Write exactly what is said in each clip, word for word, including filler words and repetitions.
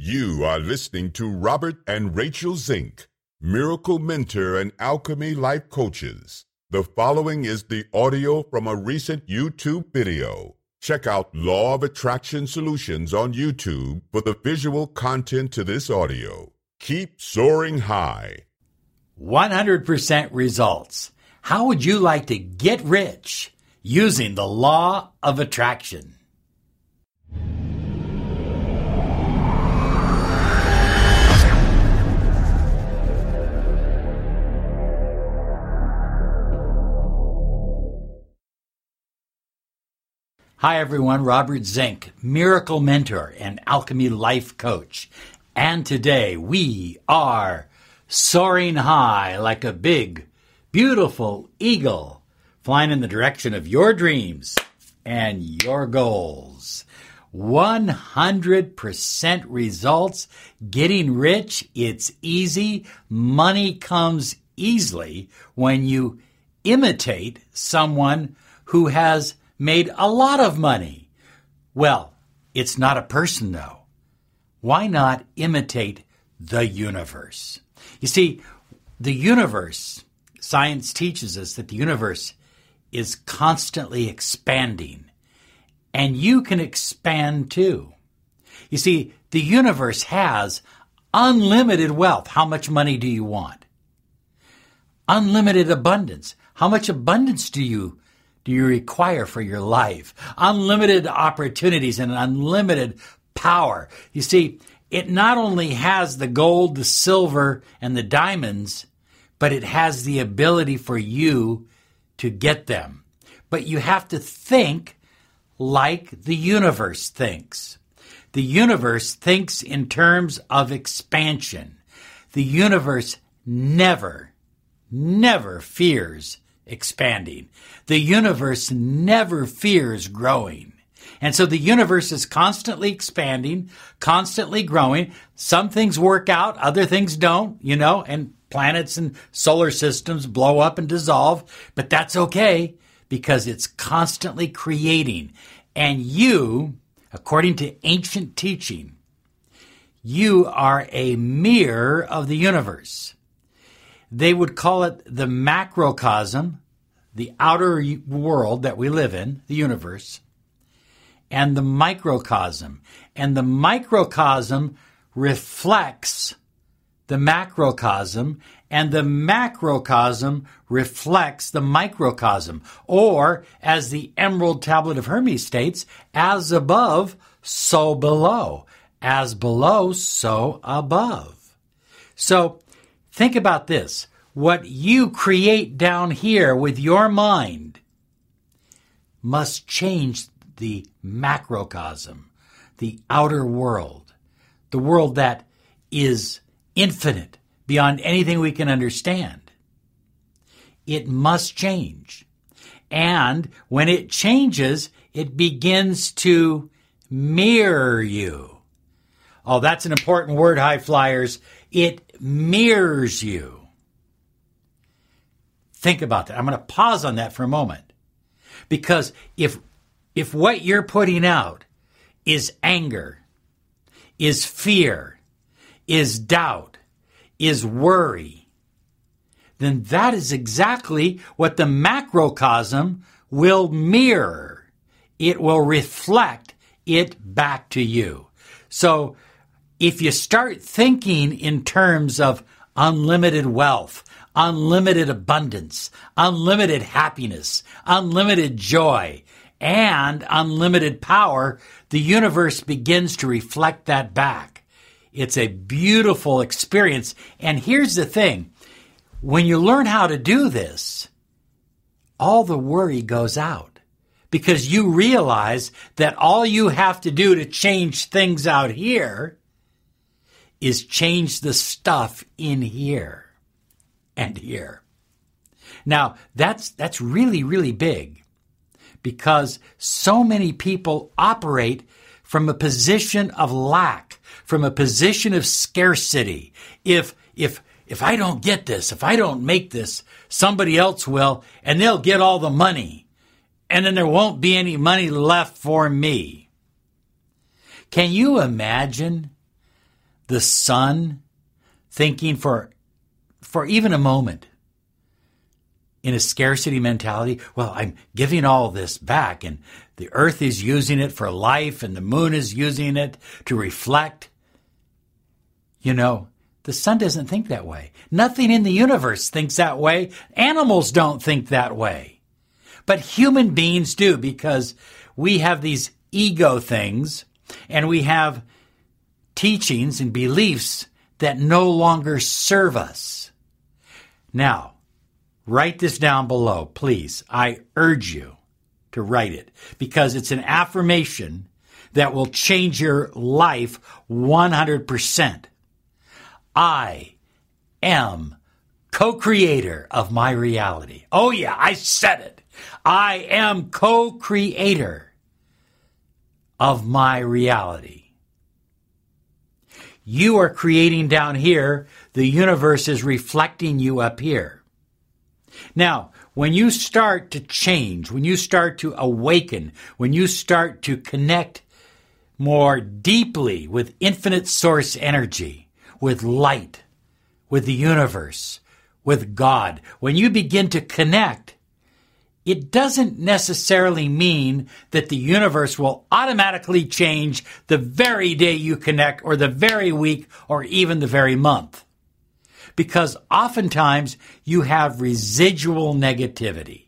You are listening to Robert and Rachel Zink, Miracle Mentor and Alchemy Life Coaches. The following is the audio from a recent YouTube video. Check out Law of Attraction Solutions on YouTube for the visual content to this audio. Keep soaring high. one hundred percent results. How would you like to get rich using the law of attraction? Hi everyone, Robert Zink, Miracle Mentor and Alchemy Life Coach. And today we are soaring high like a big, beautiful eagle, flying in the direction of your dreams and your goals. one hundred percent results, getting rich, it's easy. Money comes easily when you imitate someone who has made a lot of money. Well, it's not a person though. Why not imitate the universe? You see, the universe, science teaches us that the universe is constantly expanding, and you can expand too. You see, the universe has unlimited wealth. How much money do you want? Unlimited abundance. How much abundance do you do you require for your life? Unlimited opportunities and unlimited power. You see, it not only has the gold, the silver, and the diamonds, but it has the ability for you to get them. But you have to think like the universe thinks. The universe thinks in terms of expansion. The universe never, never fears expanding. The universe never fears growing. And so the universe is constantly expanding, constantly growing. Some things work out, other things don't, you know, and planets and solar systems blow up and dissolve, but that's okay because it's constantly creating. And you, according to ancient teaching, you are a mirror of the universe. They would call it the macrocosm, the outer world that we live in, the universe, and the microcosm. And the microcosm reflects the macrocosm, and the macrocosm reflects the microcosm. Or, as the Emerald Tablet of Hermes states, as above, so below. As below, so above. So, think about this. What you create down here with your mind must change the macrocosm, the outer world, the world that is infinite beyond anything we can understand. It must change. And when it changes, it begins to mirror you. Oh, that's an important word, high flyers. It mirrors you. Think about that. I'm going to pause on that for a moment. Because if if what you're putting out is anger, is fear, is doubt, is worry, then that is exactly what the macrocosm will mirror. It will reflect it back to you. So if you start thinking in terms of unlimited wealth, unlimited abundance, unlimited happiness, unlimited joy, and unlimited power, the universe begins to reflect that back. It's a beautiful experience. And here's the thing. When you learn how to do this, all the worry goes out because you realize that all you have to do to change things out here is change the stuff in here and here. Now, that's that's really, really big because so many people operate from a position of lack, from a position of scarcity. If if if I don't get this, if I don't make this, somebody else will, and they'll get all the money, and then there won't be any money left for me. Can you imagine the sun, thinking for, for even a moment in a scarcity mentality, well, I'm giving all this back and the earth is using it for life and the moon is using it to reflect. You know, the sun doesn't think that way. Nothing in the universe thinks that way. Animals don't think that way. But human beings do, because we have these ego things and we have teachings and beliefs that no longer serve us. Now, write this down below, please. I urge you to write it, because it's an affirmation that will change your life one hundred percent. I am co-creator of my reality. Oh yeah, I said it. I am co-creator of my reality. You are creating down here. The universe is reflecting you up here. Now, when you start to change, when you start to awaken, when you start to connect more deeply with infinite source energy, with light, with the universe, with God, when you begin to connect, it doesn't necessarily mean that the universe will automatically change the very day you connect, or the very week, or even the very month. Because oftentimes you have residual negativity.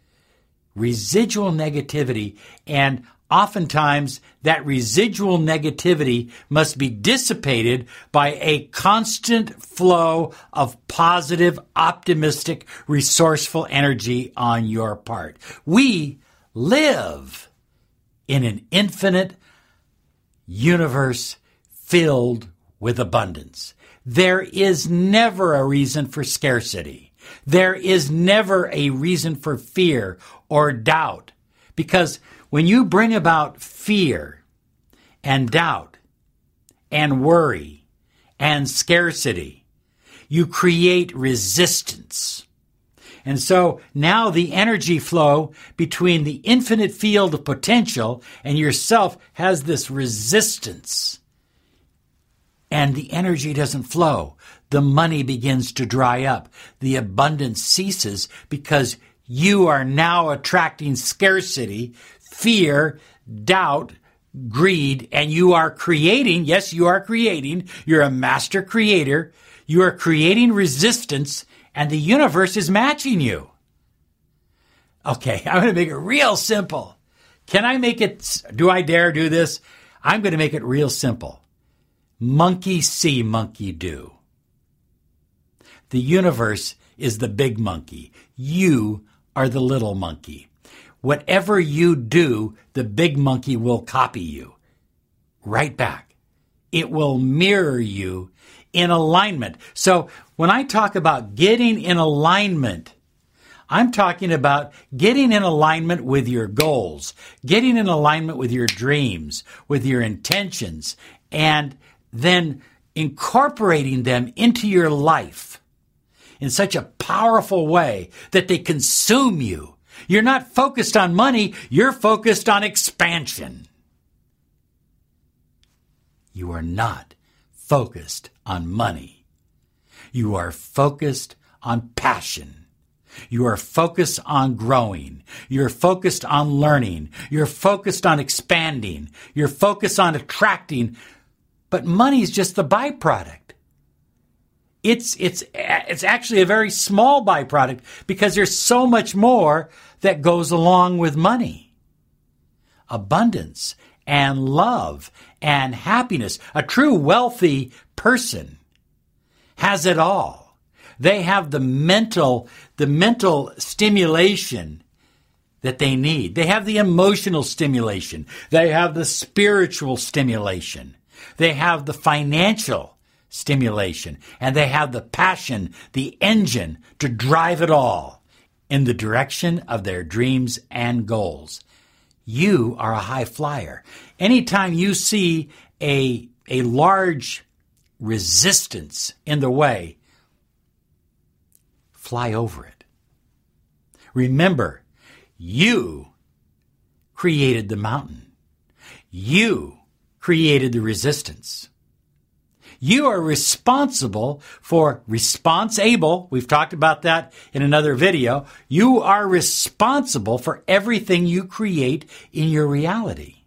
Residual negativity, and oftentimes that residual negativity must be dissipated by a constant flow of positive, optimistic, resourceful energy on your part. We live in an infinite universe filled with abundance. There is never a reason for scarcity. There is never a reason for fear or doubt, because when you bring about fear and doubt and worry and scarcity, you create resistance. And so now the energy flow between the infinite field of potential and yourself has this resistance. And the energy doesn't flow. The money begins to dry up. The abundance ceases because you are now attracting scarcity, fear, doubt, greed, and you are creating, yes, you are creating, you're a master creator, you are creating resistance, and the universe is matching you. Okay, I'm going to make it real simple. Can I make it, do I dare do this? I'm going to make it real simple. Monkey see, monkey do. The universe is the big monkey. You are the little monkey. Whatever you do, the big monkey will copy you right back. It will mirror you in alignment. So when I talk about getting in alignment, I'm talking about getting in alignment with your goals, getting in alignment with your dreams, with your intentions, and then incorporating them into your life in such a powerful way that they consume you. You're not focused on money, you're focused on expansion. You are not focused on money. You are focused on passion. You are focused on growing. You're focused on learning. You're focused on expanding. You're focused on attracting. But money is just the byproduct. It's, it's, it's actually a very small byproduct because there's so much more that goes along with money. Abundance and love and happiness. A true wealthy person has it all. They have the mental, the mental stimulation that they need. They have the emotional stimulation. They have the spiritual stimulation. They have the financial stimulation. And they have the passion, the engine to drive it all in the direction of their dreams and goals. You are a high flyer. Anytime you see a, a large resistance in the way, fly over it. Remember, you created the mountain. You created the resistance. You are responsible for responsible. We've talked about that in another video. You are responsible for everything you create in your reality.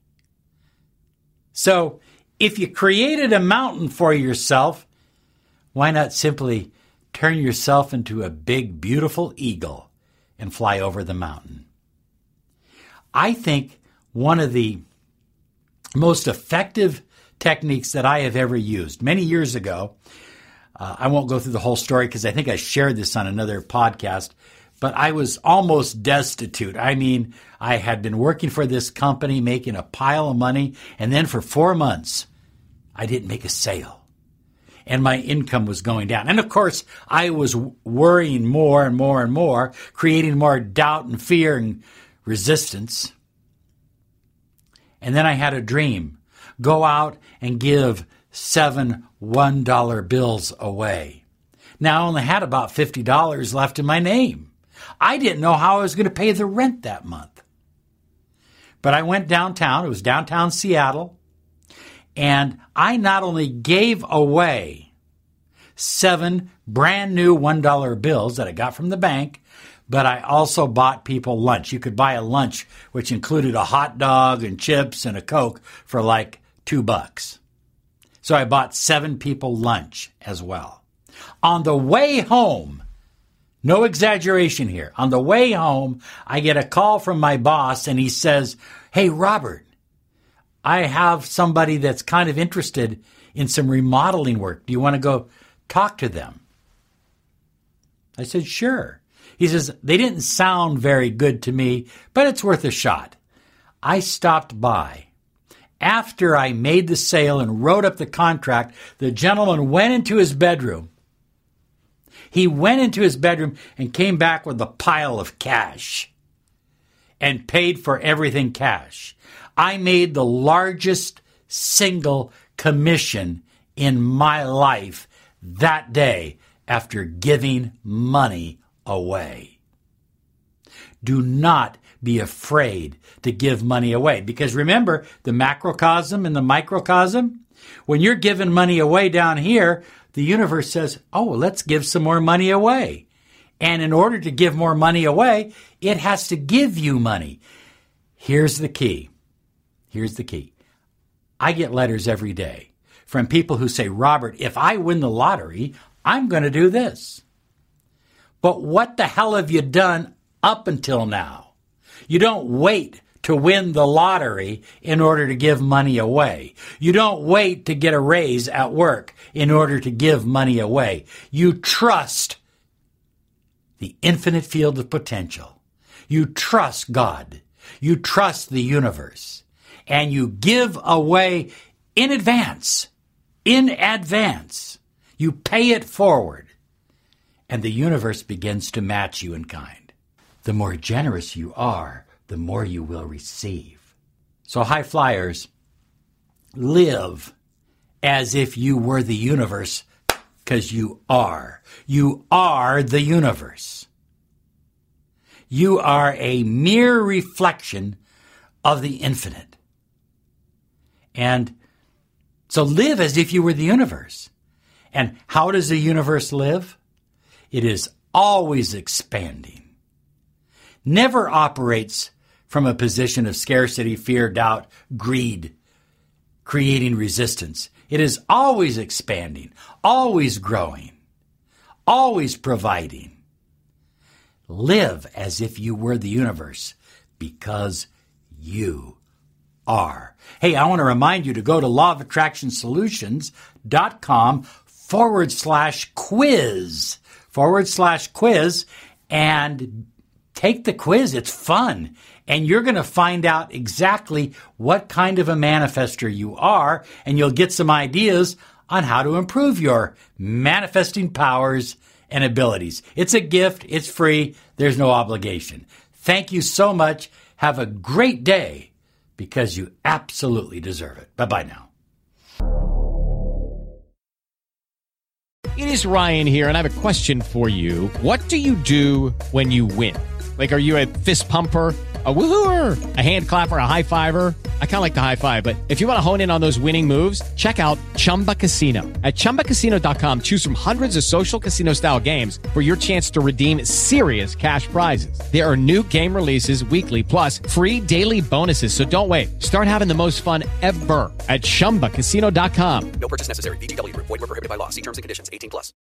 So if you created a mountain for yourself, why not simply turn yourself into a big, beautiful eagle and fly over the mountain? I think one of the most effective techniques that I have ever used many years ago, uh, I won't go through the whole story because I think I shared this on another podcast, but I was almost destitute. I mean, I had been working for this company, making a pile of money, and then for four months, I didn't make a sale. And my income was going down. And of course, I was worrying more and more and more, creating more doubt and fear and resistance. And then I had a dream. Go out and give seven one dollar bills away. Now I only had about fifty dollars left in my name. I didn't know how I was going to pay the rent that month. But I went downtown. It was downtown Seattle. And I not only gave away seven brand new one dollar bills that I got from the bank, but I also bought people lunch. You could buy a lunch, which included a hot dog and chips and a Coke for like two bucks. So I bought seven people lunch as well. On the way home, no exaggeration here, on the way home, I get a call from my boss and he says, "Hey, Robert, I have somebody that's kind of interested in some remodeling work. Do you want to go talk to them?" I said, "Sure." He says, "They didn't sound very good to me, but it's worth a shot." I stopped by. After I made the sale and wrote up the contract, the gentleman went into his bedroom. He went into his bedroom and came back with a pile of cash and paid for everything cash. I made the largest single commission in my life that day after giving money away. Do not be afraid to give money away, because remember the macrocosm and the microcosm. When you're giving money away down here, the universe says, "Oh, let's give some more money away." And in order to give more money away, it has to give you money. Here's the key. Here's the key. I get letters every day from people who say, "Robert, if I win the lottery, I'm going to do this." But what the hell have you done up until now? You don't wait to win the lottery in order to give money away. You don't wait to get a raise at work in order to give money away. You trust the infinite field of potential. You trust God. You trust the universe. And you give away in advance. In advance. You pay it forward. And the universe begins to match you in kind. The more generous you are, the more you will receive. So high flyers, live as if you were the universe, because you are. You are the universe. You are a mere reflection of the infinite. And so live as if you were the universe. And how does the universe live? It is always expanding. Never operates from a position of scarcity, fear, doubt, greed, creating resistance. It is always expanding, always growing, always providing. Live as if you were the universe, because you are. Hey, I want to remind you to go to lawofattractionsolutions.com forward slash quiz, forward slash quiz, and take the quiz. It's fun. And you're going to find out exactly what kind of a manifester you are, and you'll get some ideas on how to improve your manifesting powers and abilities. It's a gift. It's free. There's no obligation. Thank you so much. Have a great day, because you absolutely deserve it. Bye-bye now. It is Ryan here, and I have a question for you. What do you do when you win? Like, are you a fist pumper, a woohooer, a hand clapper, a high fiver? I kind of like the high five, but if you want to hone in on those winning moves, check out Chumba Casino. At chumba casino dot com, choose from hundreds of social casino style games for your chance to redeem serious cash prizes. There are new game releases weekly, plus free daily bonuses. So don't wait. Start having the most fun ever at chumba casino dot com. No purchase necessary. V G W Group. Void where prohibited by law. See terms and conditions. eighteen plus.